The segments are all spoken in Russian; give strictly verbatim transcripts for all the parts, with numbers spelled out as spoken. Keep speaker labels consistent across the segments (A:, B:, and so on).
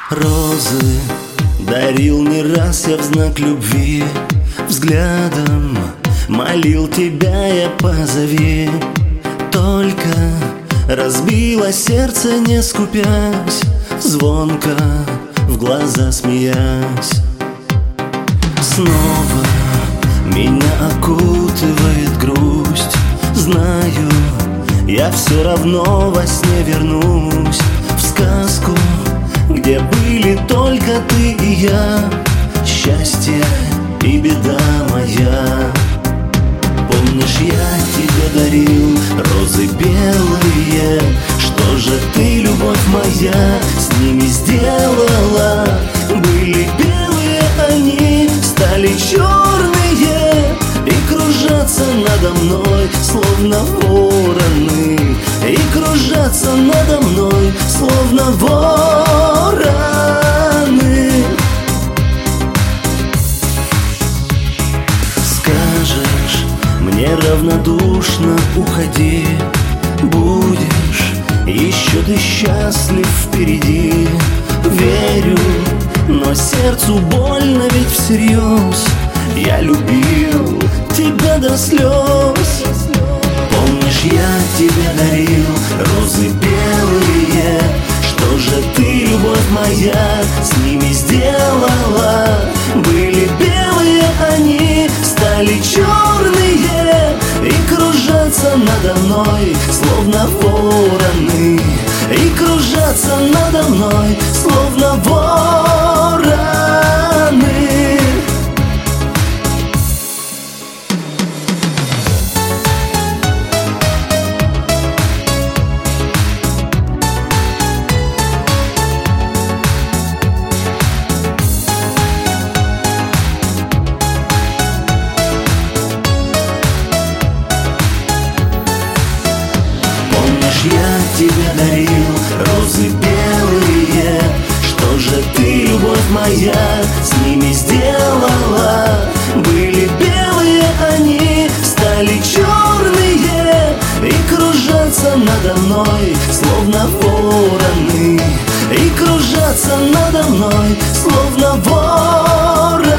A: Розы дарил не раз я в знак любви, взглядом молил тебя я позови. Только разбило сердце, не скупясь, звонко в глаза смеясь. Снова меня окутывает грусть. Знаю, я все равно во сне вернусь в сказку, где были только ты и я, счастье и беда моя. Помнишь, я тебе дарил розы белые? Что же ты, любовь моя, с ними сделала? Были белые они, стали черные, и кружатся надо мной, словно вороны. И кружатся надо мной, словно вороны. Скажешь, мне равнодушно уходи, будешь еще ты счастлив впереди. Верю, но сердцу больно ведь всерьез. Я любил тебя до слез. Помнишь, я тебе дарил розы белые? Что же ты, любовь моя, с ними сделала? Были белые они, стали черные, и кружатся надо мной, словно вороны. И кружатся надо мной, словно вороны. Я тебе дарил розы белые? Что же ты, любовь моя, с ними сделала? Были белые они, стали черные, и кружатся надо мной, словно вороны. И кружатся надо мной, словно вороны.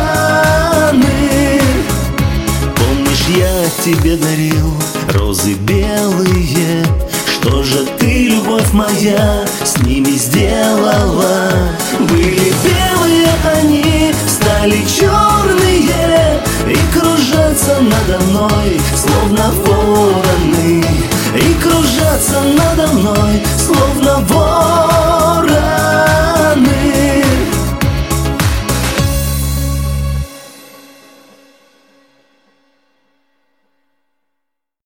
A: Помнишь, я тебе дарил розы белые? Что же ты, любовь моя, с ними сделала? Были белые они, стали черные, и кружатся надо мной, словно вороны. И кружатся надо мной,